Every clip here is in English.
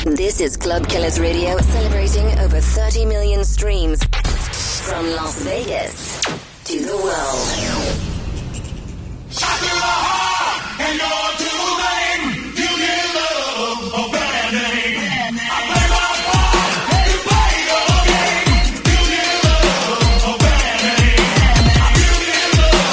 This is Club Killers Radio, celebrating over 30 million streams from Las Vegas to the world. And you're to blame. You give love a bad name. I play my part, you play your game. You give love a bad name. You give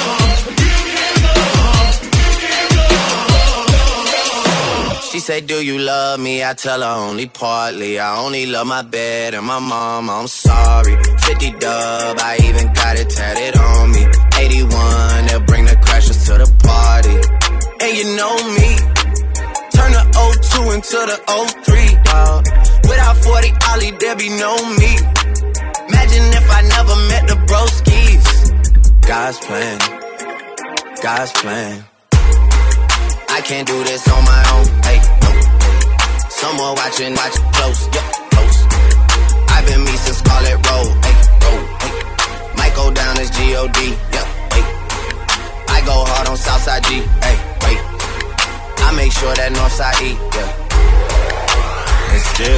love. She say, do you love me? I tell her only partly. I only love my bed and my mom, I'm sorry. 50 dub, I even got it tatted on me. 81, they'll bring the crashers to the party. And you know me, turn the 02 into the 03, dawg. Without 40 Ollie, there be no me. Imagine if I never met the broskies. God's plan, God's plan. I can't do this on my own, hey, no. Someone watching close, yeah, close. I've been me since Scarlet Road, hey, road, hey. Might go down as G.O.D., yeah, hey. I go hard on Southside G, hey, wait. I make sure that Northside E, yeah. And still,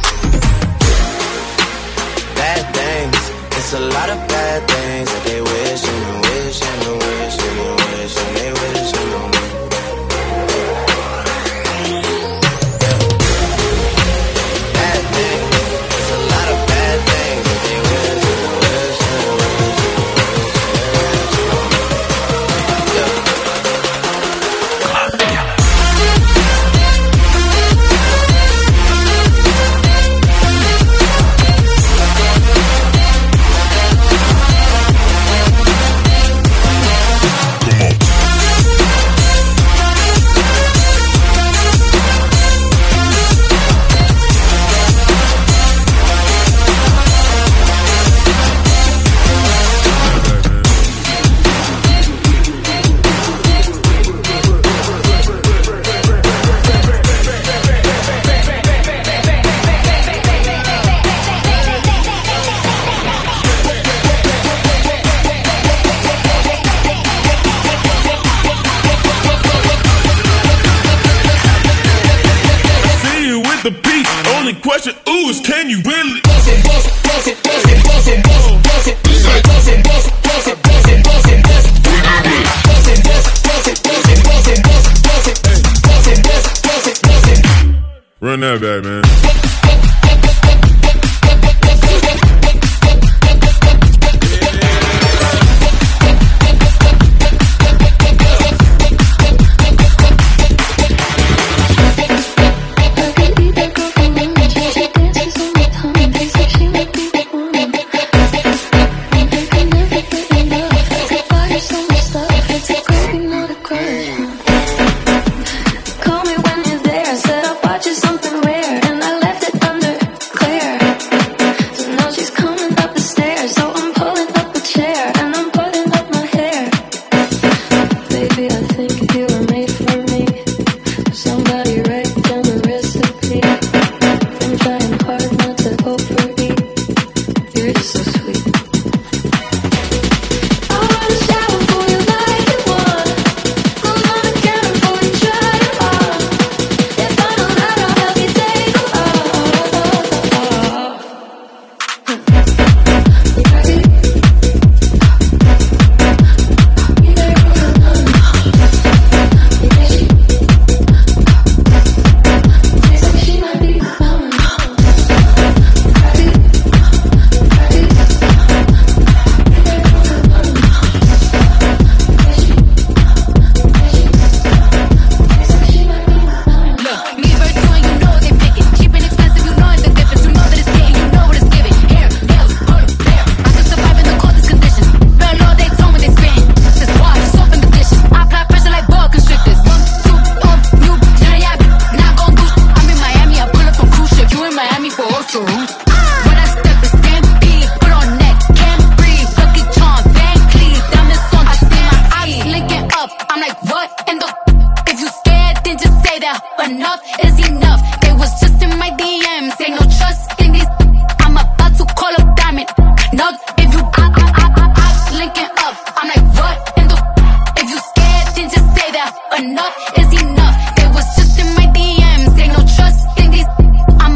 bad things, it's a lot of bad things that they wishing and wishing and wishing and wishing they wishing on me. Question, ooh, is can you really run that back, man? enough is enough. It was just in my DMs, ain't no trust in these. I'm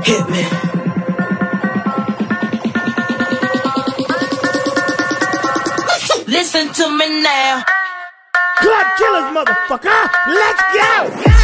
Hit me. Listen to me now. Club killers, motherfucker. Let's go.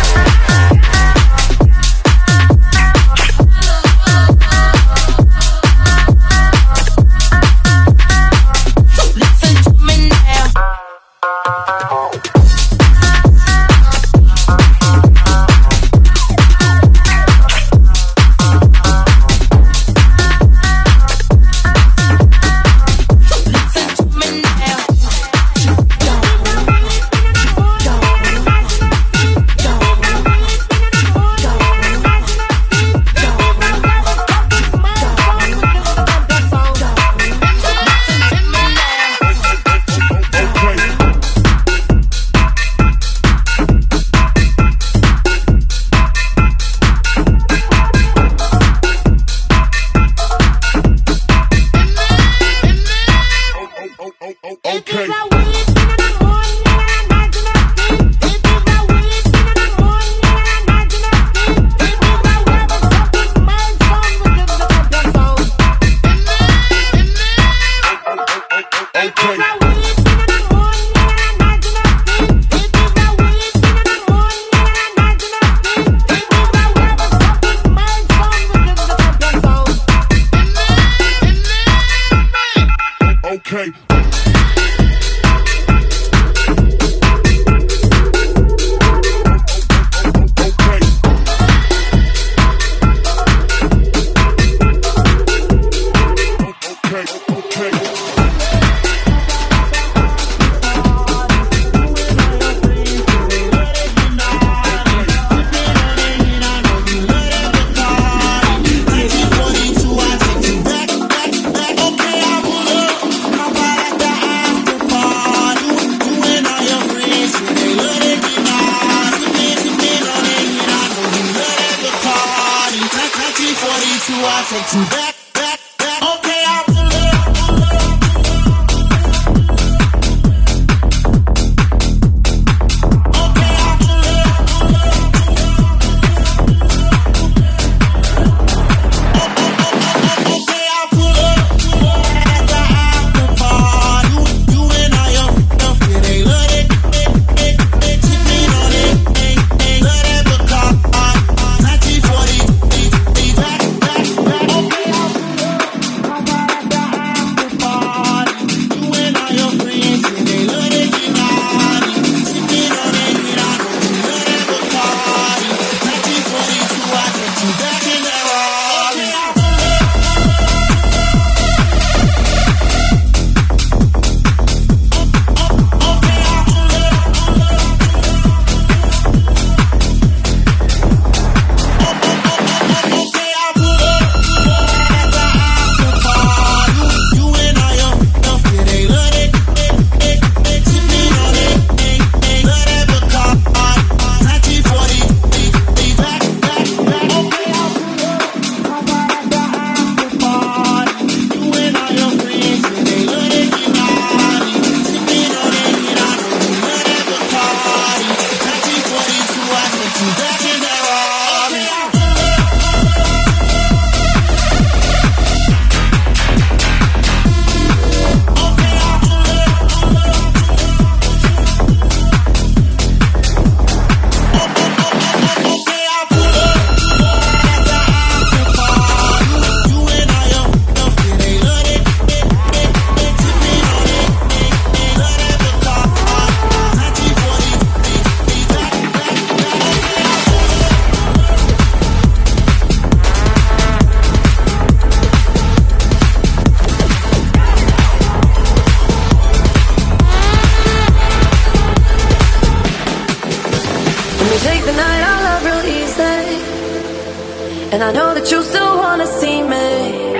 And I know that you still wanna see me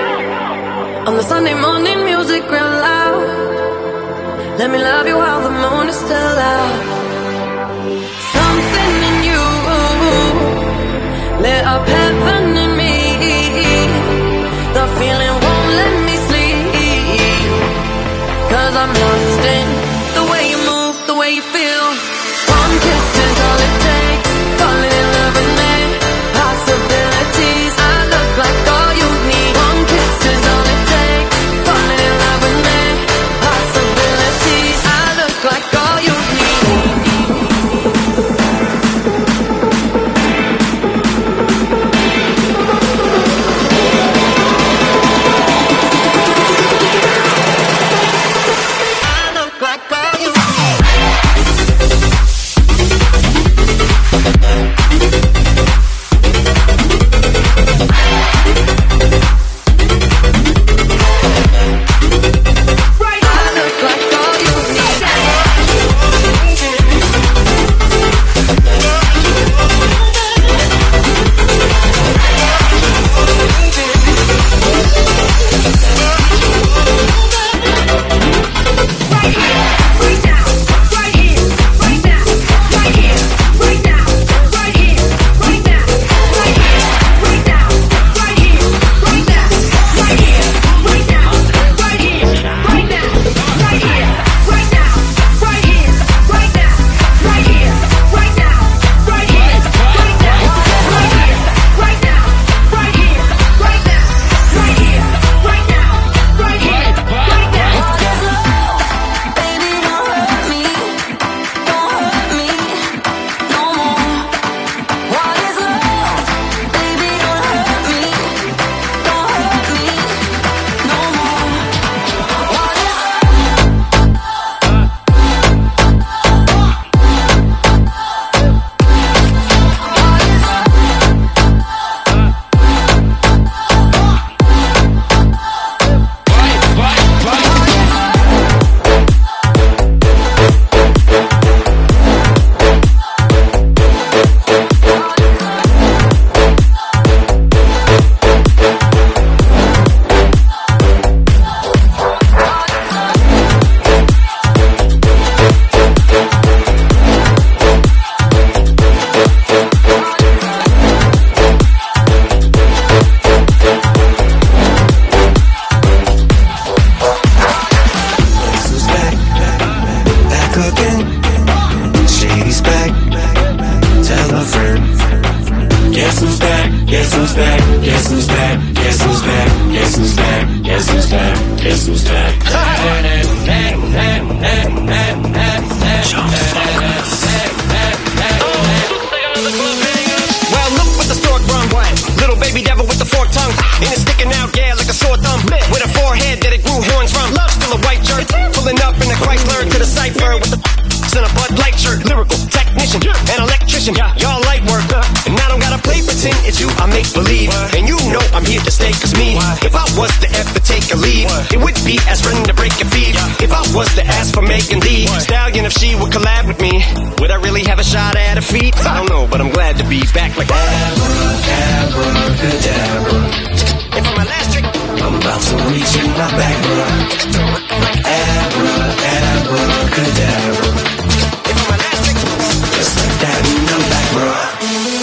on the Sunday morning music real loud. Let me love you while the moon is still out. Something in you lit up heaven in me. The feeling won't let me sleep, 'cause I'm lost in the way you move, the way you feel. One kiss is all it takes, falling in love with me. Possibilities, I look Guess who's back? Guess who's back? Guess who's back? Guess who's back? Guess who's back? Guess who's back? Well, look what the stork brung. Little baby devil with the forked tongue, and it's sticking out, yeah, like a sore thumb. With a forehead that it grew horns from. Love still a white jerk, pulling up in a Chrysler to the cipher with the in a Bud Light shirt. Lyrical technician, an electrician, y'all light work. And I don't gotta play pretend, it's you I make believe. And you know I'm here to stay, cause me, if I was to ever take a leave, it would be as friend to break a feed. If I was to ask for Megan Thee Stallion, if she would collab with me, would I really have a shot at her feet? I don't know, but I'm glad to be back like abracadabra. And for my last trick, I'm about to reach in my back, bruh. Abracadabra. And for my last trick, just like that, and I'm back, bruh.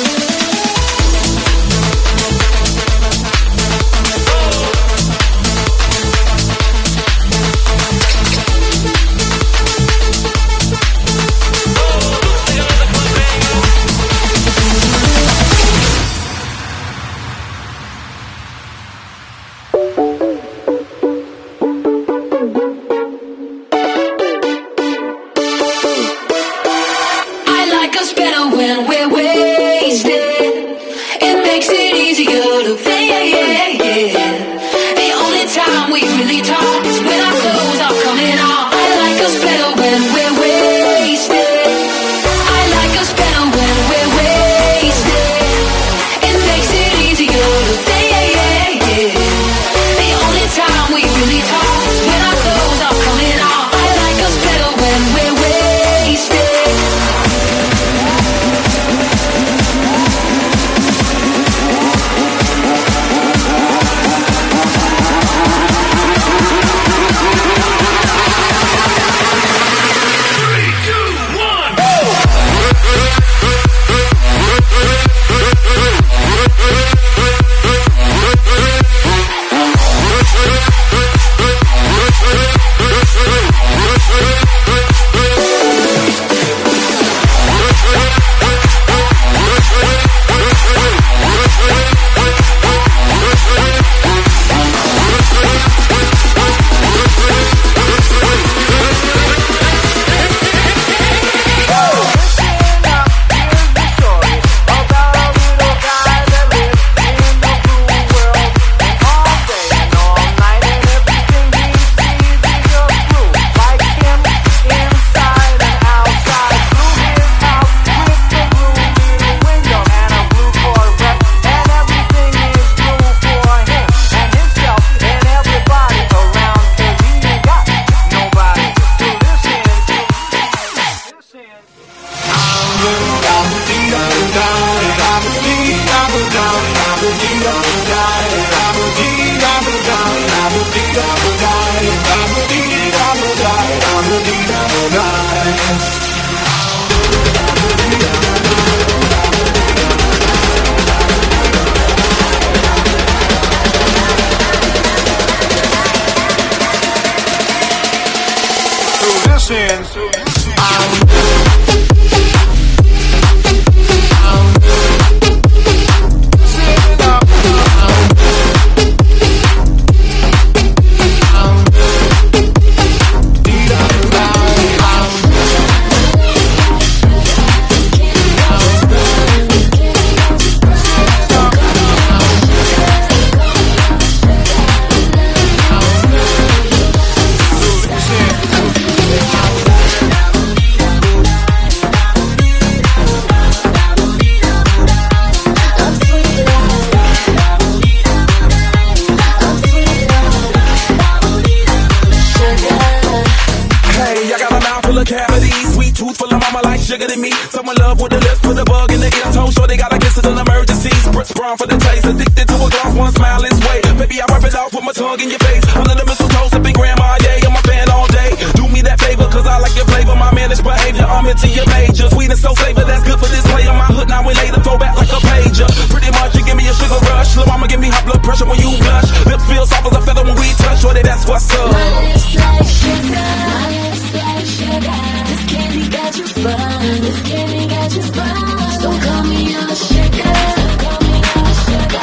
Sugar than me, someone love with the lips, put a bug in the ear. Told sure they gotta kiss it an emergency. Spritz brown for the taste, addicted to a gloss, one smile is way. Baby, I rub it off with my tongue in your face. Under the mistletoe, sipping grandma, yeah, I'm a fan all day. Do me that favor, cause I like your flavor, my managed behavior. I'm into your major, sweet and so flavor, that's good for this player. My hood now and later, throw back like a pager. Pretty much, you give me a sugar rush. Lil' mama give me high blood pressure when you blush. Lips feel soft as a feather when we touch, shorty, that's what's up. My lips like sugar, my lips like sugar. This candy got you spun, this candy got you spun. So call me a sugar, call me a sugar.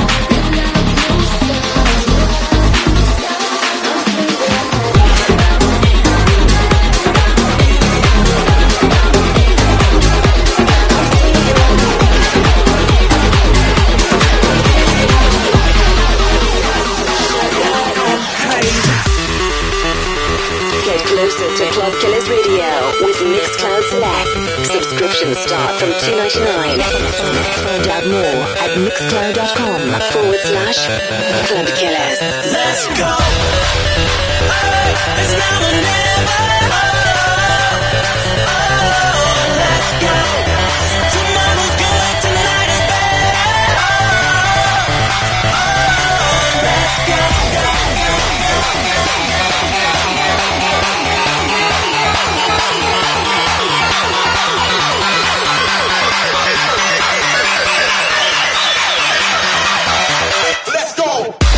Subscriptions start from $2.99. Find out more at mixcloud.com/Club Killers. Let's go. It's now or never. Let's go. Tomorrow's good, tonight is better. Let's go. Let's go.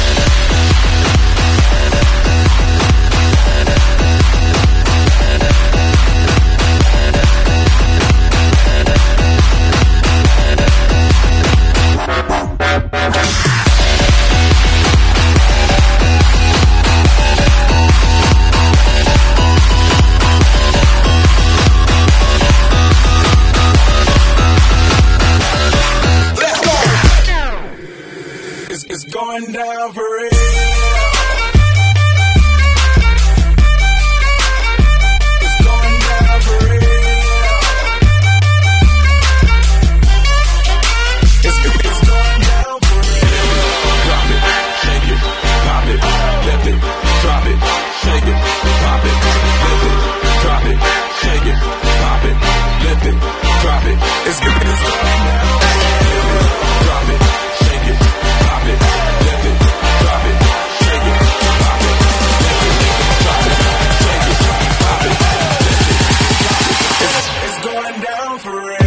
It's going down for real. It's going down for real. It's going down for real. Drop it, shake it, pop it, lift it, drop it, shake it, pop it, lift it, drop it, shake it, pop it, lift it, drop it. It's going down. Drop it, shake it, pop it, lift it, drop it, shake it, pop it, lift it, drop it, shake it, pop it, lift it. It's going down for real.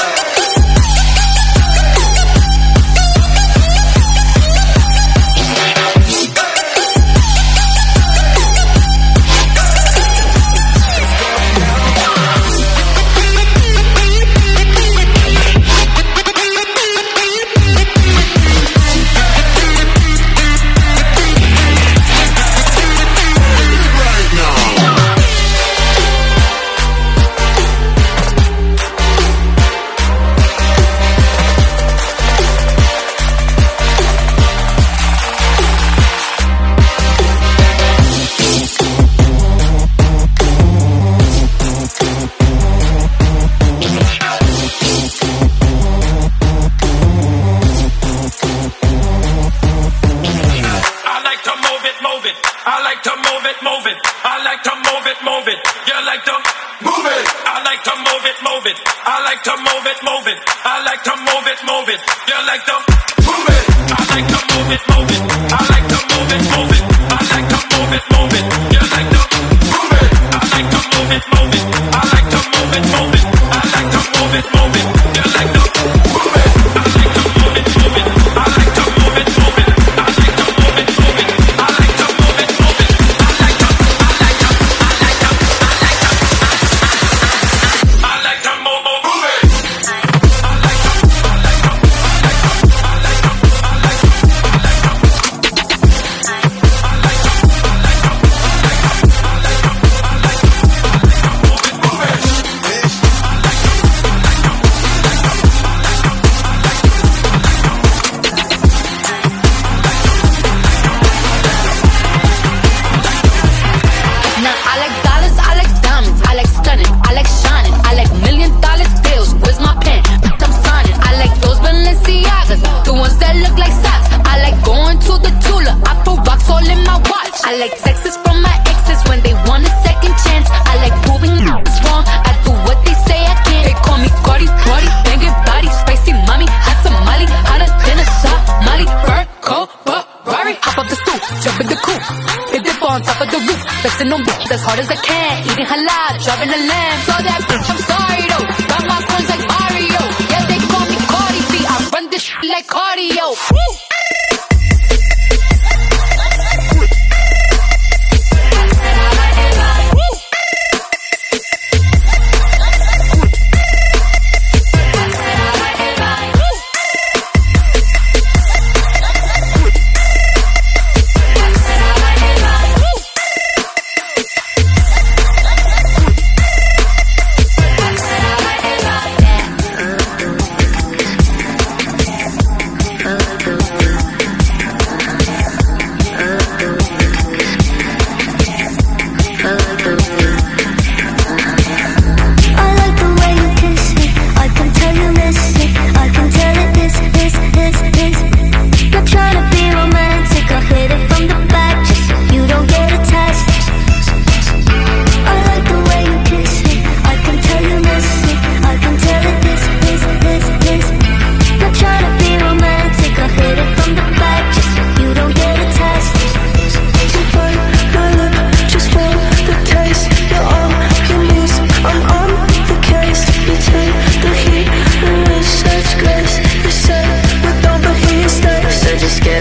As hard as I can, eating halal, driving a lamb. So that bitch, I'm sorry though. Got my coins like Mario. Yeah, they call me Cardi B. I run this shit like cardio. Woo!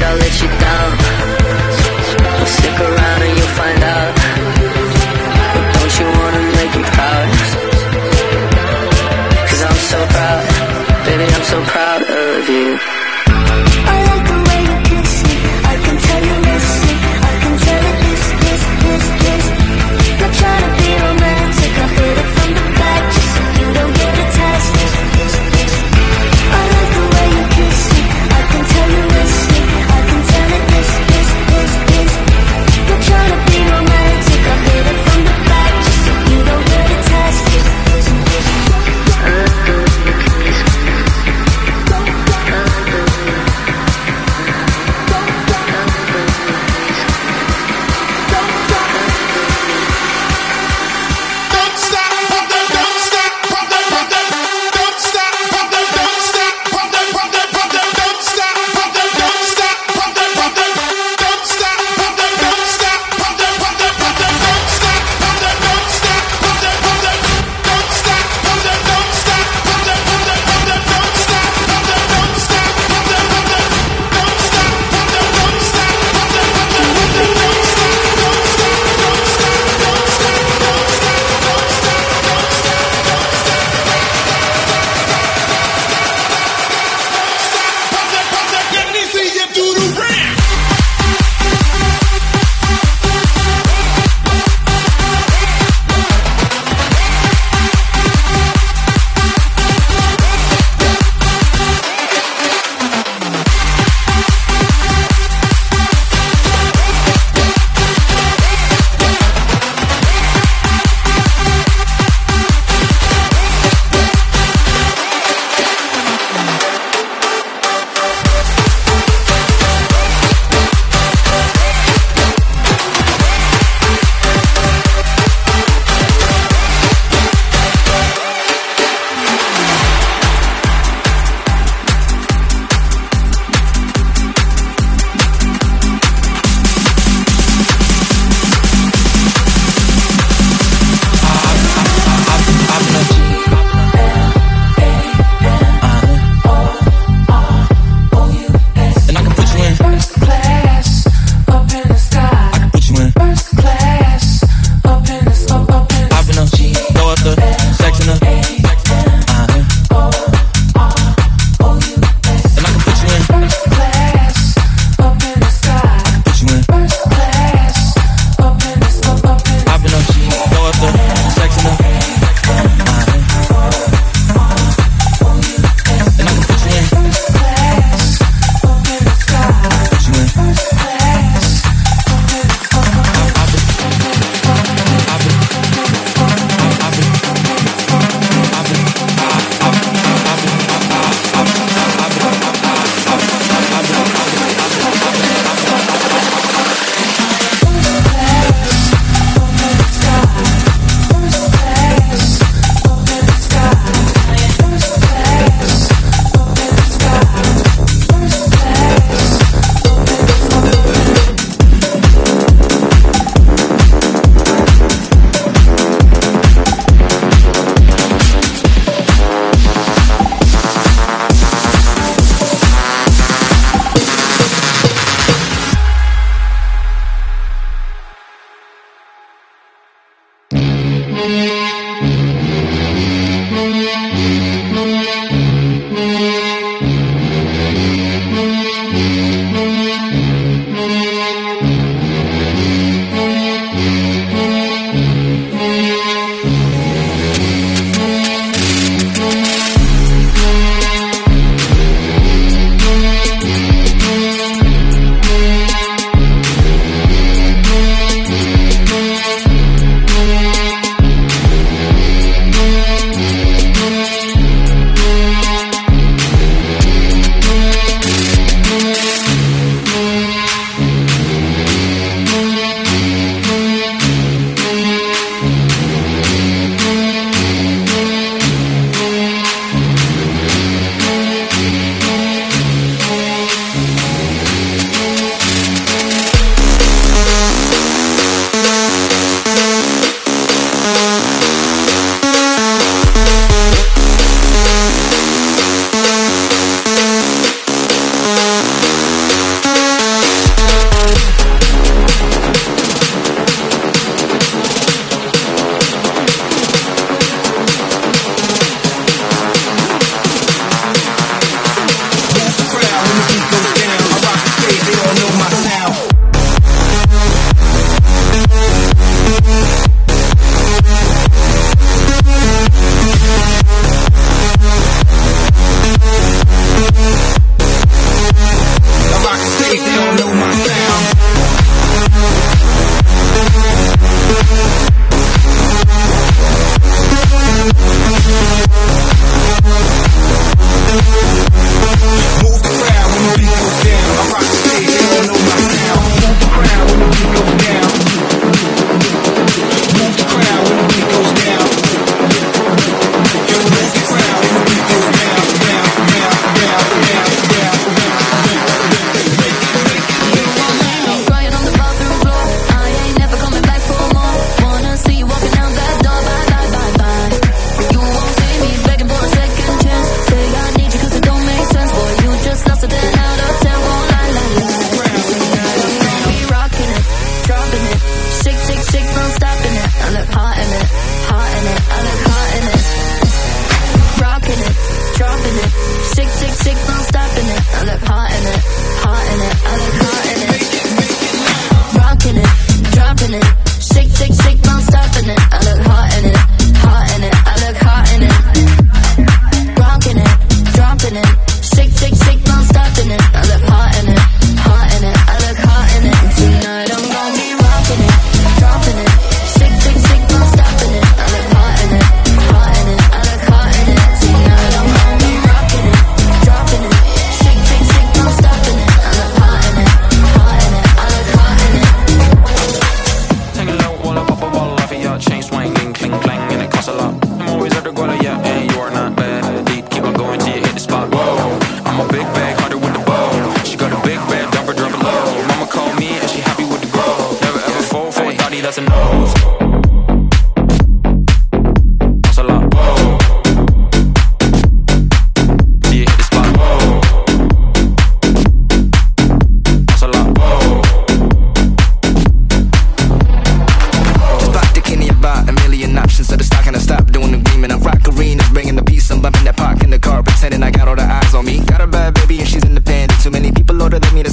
I'll let you down. Well, stick around and you'll find out. But don't you wanna make me proud? 'Cause I'm so proud, baby, I'm so proud of you. I like the way you kiss me. I can tell you miss me. I can tell it this. Not trying to be romantic. I'll hit it from the back just so you don't get attached. I like the way you kiss me. I can tell you miss me. I can tell it this.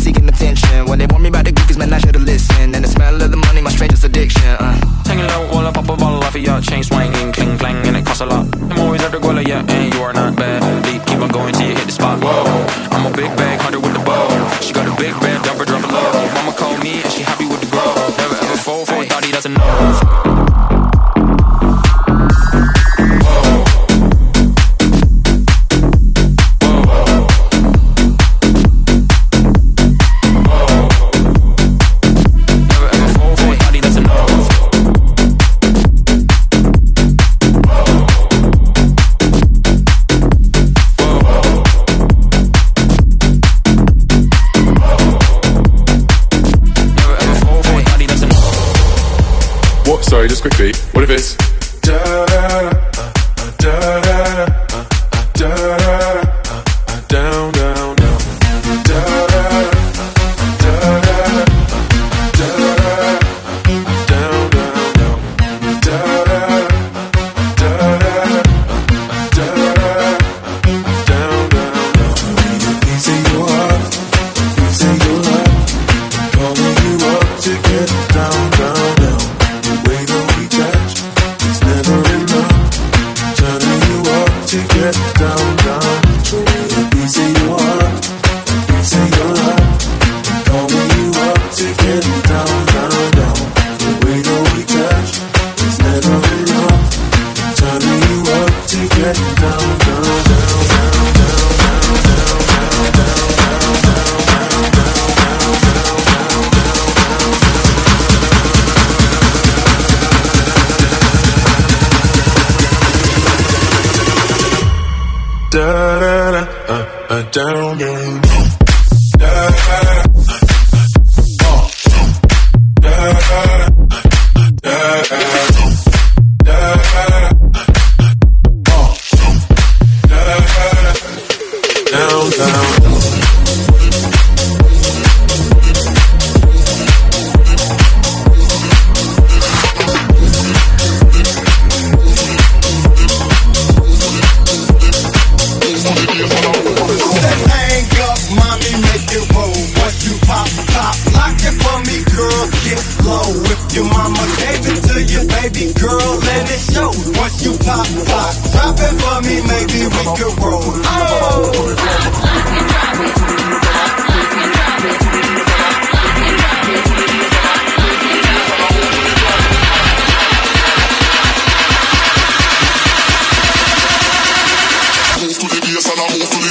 seeking attention. When they warn me about the goofies, man, I should've listened. And the smell of the money, my strangest addiction. Hanging low while I pop a bottle off of your chain swinging, cling clang, and it costs a lot. I'm always at the guala, yeah, and you are not bad. Only keep on going till you hit the spot. Whoa, I'm a big bag hunter with the bow. She got a big bed, dumper, drop it low. Mama called me and she happy with the grow. Never ever fall for a thought he doesn't know. Sorry, just quickly. What if it's da da da da da down down down da da da da down down down da da da down down down. Easy your heart, easy your life, calling you up to get down down down. To get down, down, easy your heart, easy your life, calling you up to get down, down, down. The way that we touch is never enough. Turning you up to get down, down, down, down, down, down, down, da da da down down da da da down down. Your mama gave it to you, baby girl, let it show. Once you pop, pop, drop it for me, maybe we could roll. Oh! Move to the bass and I move to the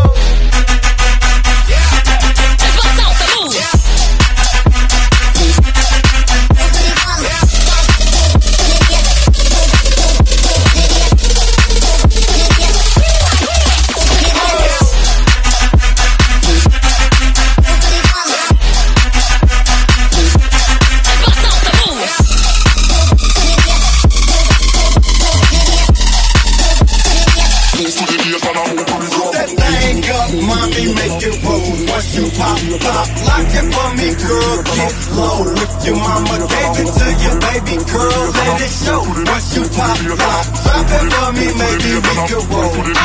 pop, pop, lock it for me, girl, get low. If your mama gave it to you, baby girl, let it show. Once you pop, pop, drop it for me, maybe we could roll. Oh!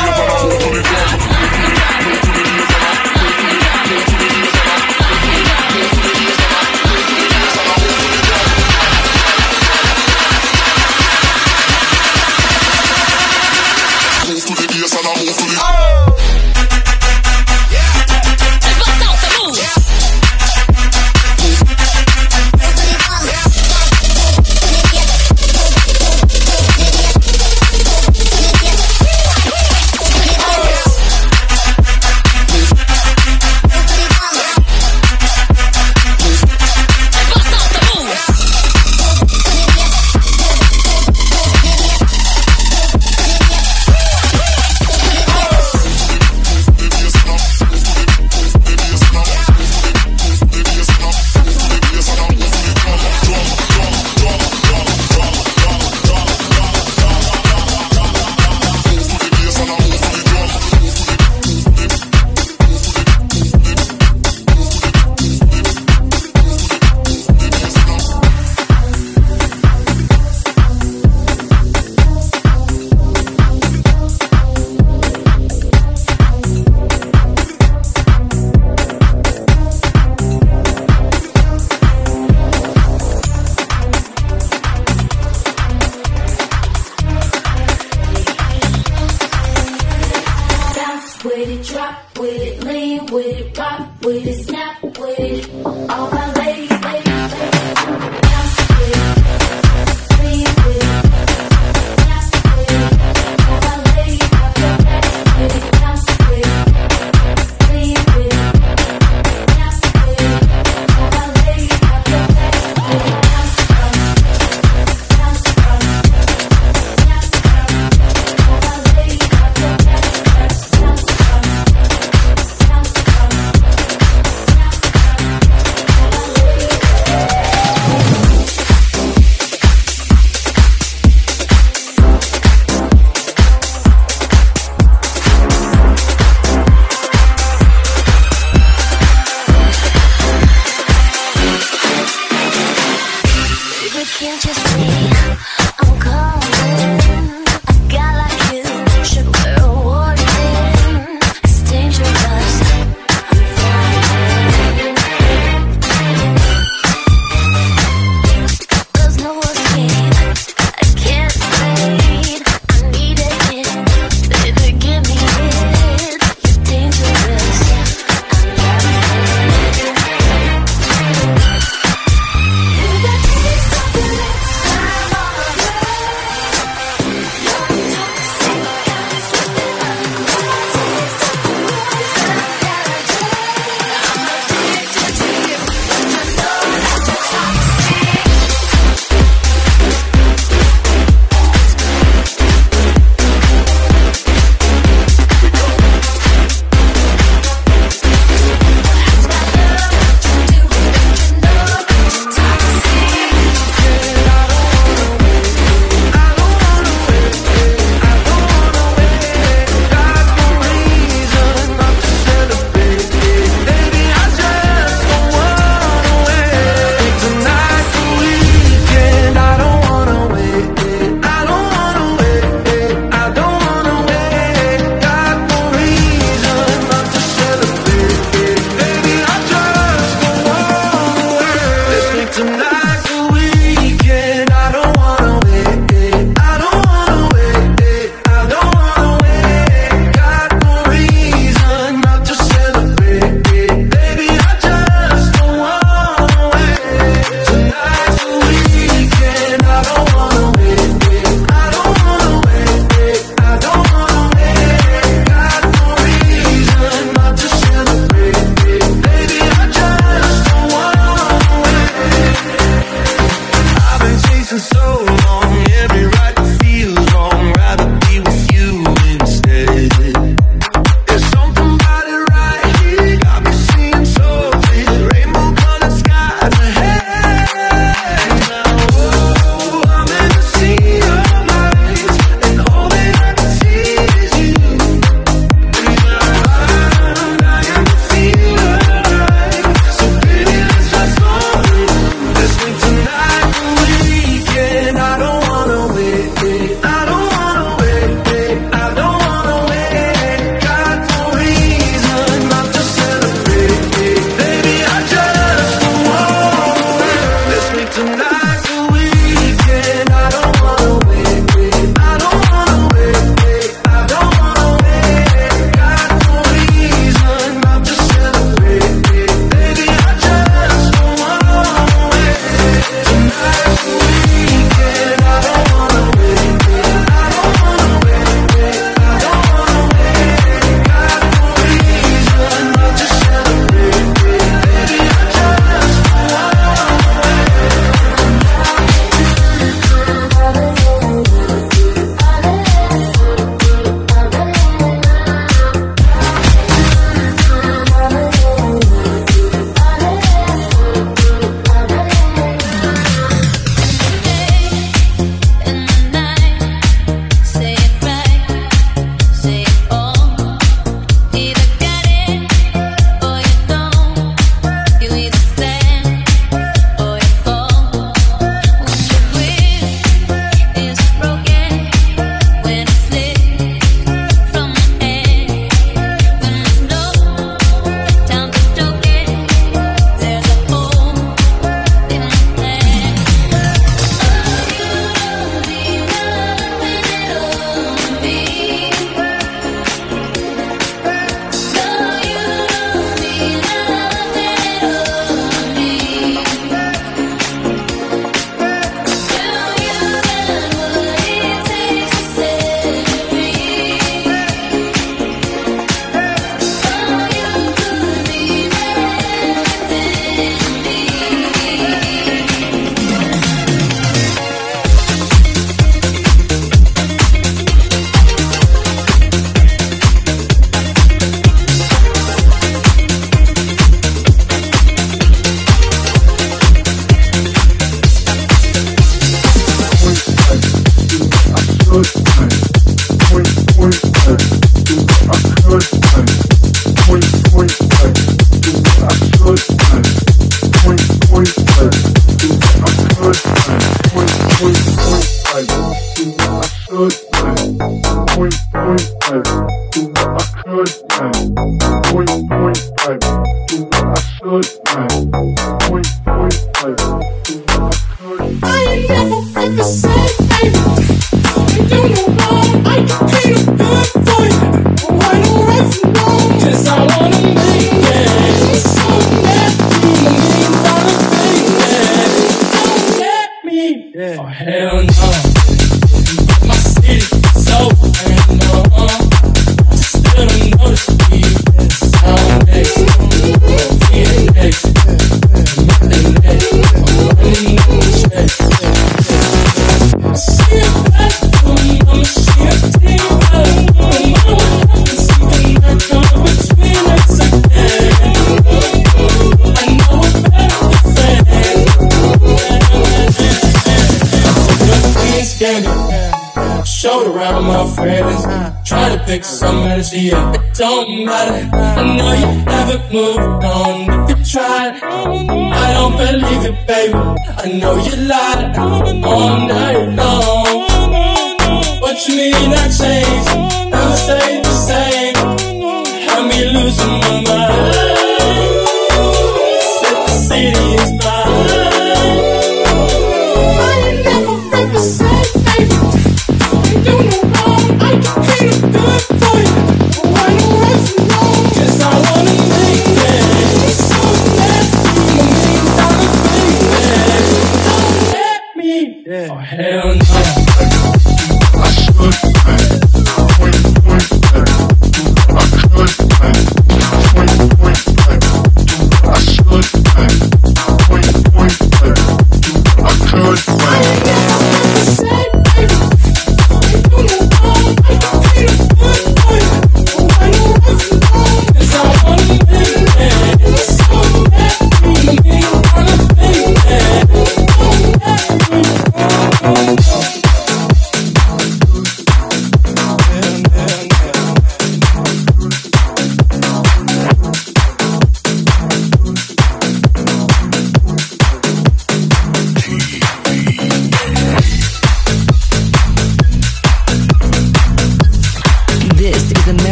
Pick some energy up, it don't matter. I know you haven't moved on. If you tried, I don't believe it, baby. I know you lied all night long. What you mean I changed? Never stayed the same. Had me losing my mind. Said the city is mine. I ain't never ever said, baby, you do no wrong. I can treat it good for you. Why no rest alone? 'Cause I wanna make it. So let me $1 million, baby. Don't let me. Oh hell no. I should pay.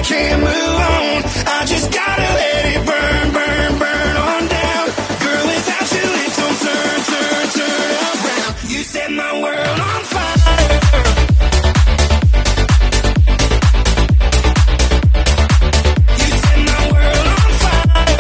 can't move on. I just gotta let it burn, burn, burn on down. Girl, without you it don't turn, turn, turn around. You set my world on fire. You set my world on fire.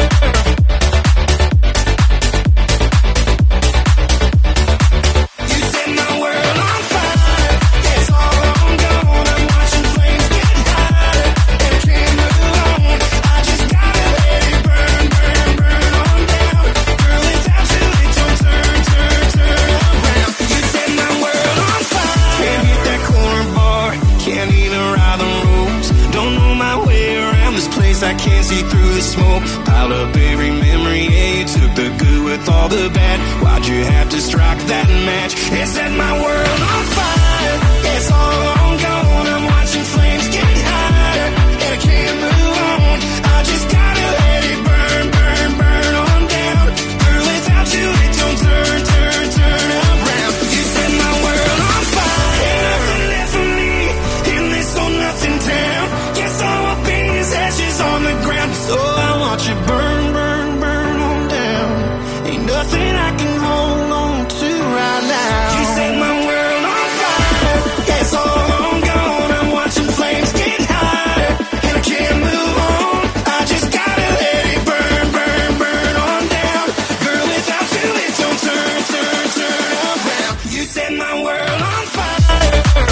You set my world on fire. It's all I'm gone. I'm watching flames get higher. And I can't move on. I just gotta let it burn, burn, burn on down. Girl, without you it don't turn, turn, turn around. You set my world on fire. Can't hit that corner bar. Can't even ride the ropes. Don't know my way around this place. I can't see through the smoke. Piled up every memory. Yeah, you took the good with all the bad. Why'd you have to strike that match? It set my world on fire. It's all on gone. I'm watching flames get higher. And I can't move on. I just gotta let it burn, burn, burn on down. Girl, without you it don't turn, turn, turn around. You set my world on fire. Ain't nothing left for me in this old nothing town. Guess all I'll be is ashes on the ground. So I watch it burn, burn, burn on down. Ain't nothing I can hold on to right now. You set my world on fire. It's all on gone. I'm watching flames get higher. And I can't move on. I just gotta let it burn, burn, burn on down. Girl, without you it don't turn, turn, turn around. You set my world on fire.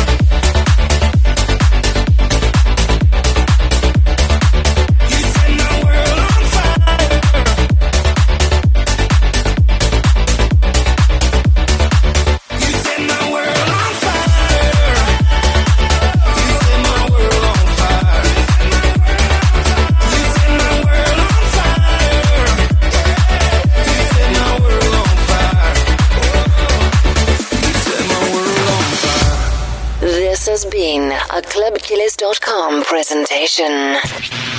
You set my world on fire. You set my world on fire. You set my world on fire. You set my world on fire. You set my world on fire. You set my world on fire. This has been a ClubKillers.com presentation.